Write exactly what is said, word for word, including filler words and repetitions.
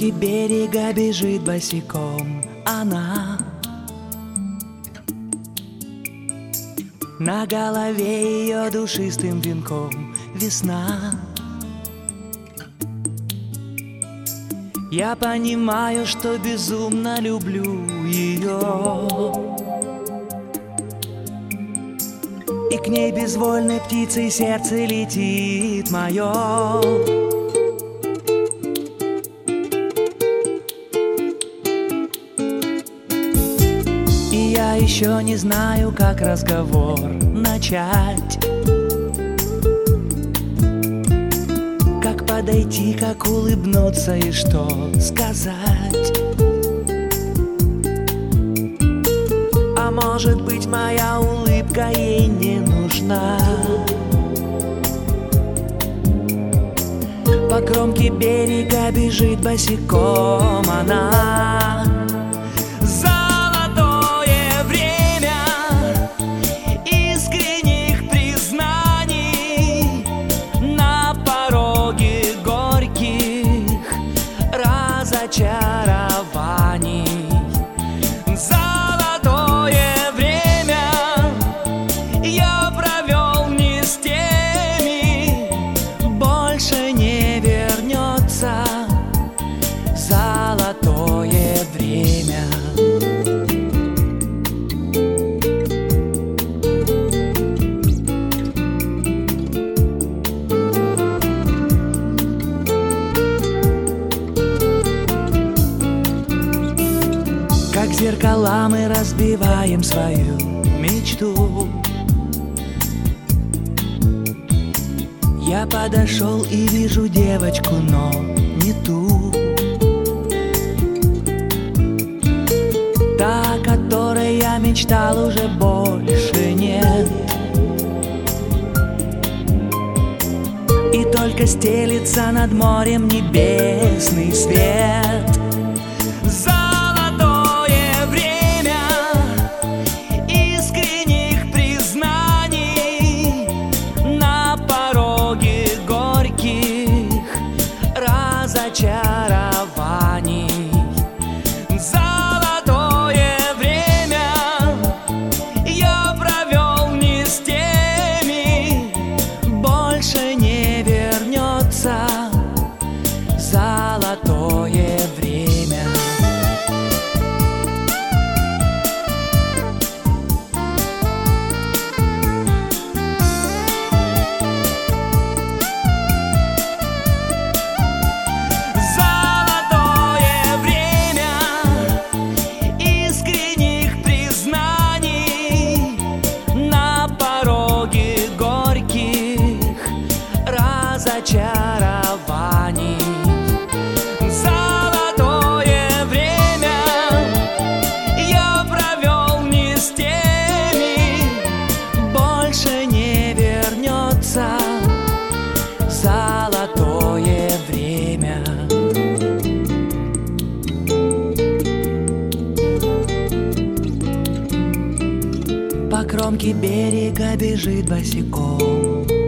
кромке берега бежит босиком она. На голове ее душистым венком весна. Я понимаю, что безумно люблю ее, и к ней безвольной птицей сердце летит мое. И я еще не знаю, как разговор начать, как подойти, как улыбнуться и что сказать. А может быть, моя улыбка ей не нужна. По кромке берега бежит босиком она. Золотое время искренних признаний на пороге горьких разочарований. Золотое время. Как зеркала мы разбиваем свою мечту. Я подошел и вижу девочку, но не ту. Та, о которой я мечтал, уже больше нет. И только стелится над морем небесный свет. Золотое время искренних признаний на пороге горьких разочарований. Золотое время. Золотое время искренних признаний на пороге горьких разочарований. Золотое время. По кромке берега бежит босиком